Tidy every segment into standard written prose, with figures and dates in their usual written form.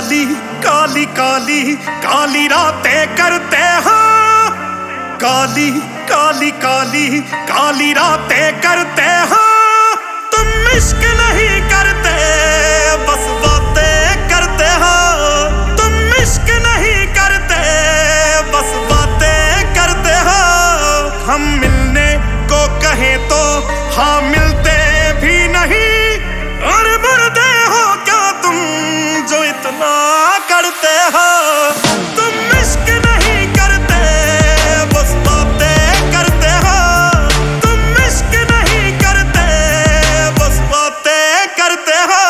काली काली काली काली रातें करते हो, काली काली काली काली रातें करते हो। तुम इश्क नहीं करते बस बातें करते हो, तुम इश्क नहीं करते बस बातें करते हो। हम मिलने को कहें तो हाँ मिलते भी नहीं, और मुर्दे हो क्या तुम जो इतना करते हो। तुम इश्क नहीं करते बस बातें करते हो, तुम इश्क नहीं करते बस बातें करते हो।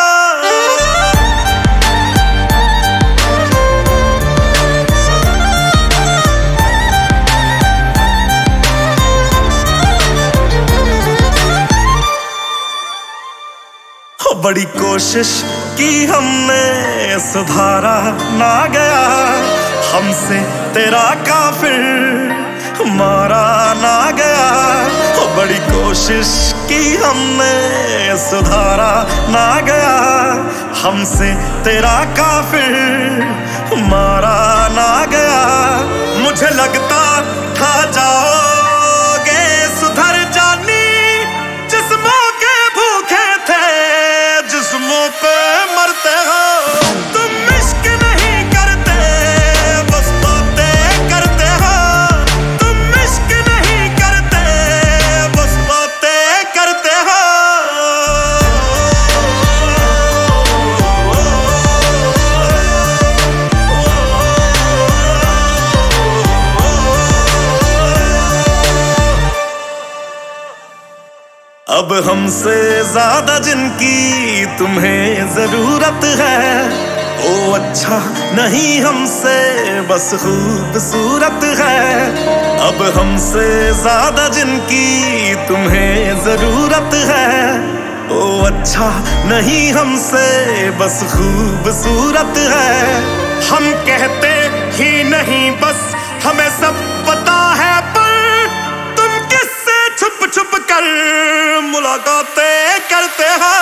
बड़ी कोशिश की हमने सुधारा ना गया, हमसे तेरा काफिर मारा ना गया। बड़ी कोशिश की हमने सुधारा ना गया, हमसे तेरा काफिर मारा ना गया। मुझे लगता था जाओगे सुधर जानी, जिस्मों के भूखे थे जिस्मों पे मरते हो। तुम इश्क नहीं करते बस बातें करते हो, तुम इश्क नहीं करते बस बातें करते हो। अब हमसे ज्यादा जिनकी तुम्हें जरूरत है, वो अच्छा नहीं हमसे बस खूबसूरत है। अब हमसे ज्यादा जिनकी तुम्हें जरूरत है, वो अच्छा नहीं हमसे बस खूबसूरत है। हम कहते ही नहीं बस हमें सब पता है, पर तुम किससे छुप छुप कर मुलाकातें करते हो।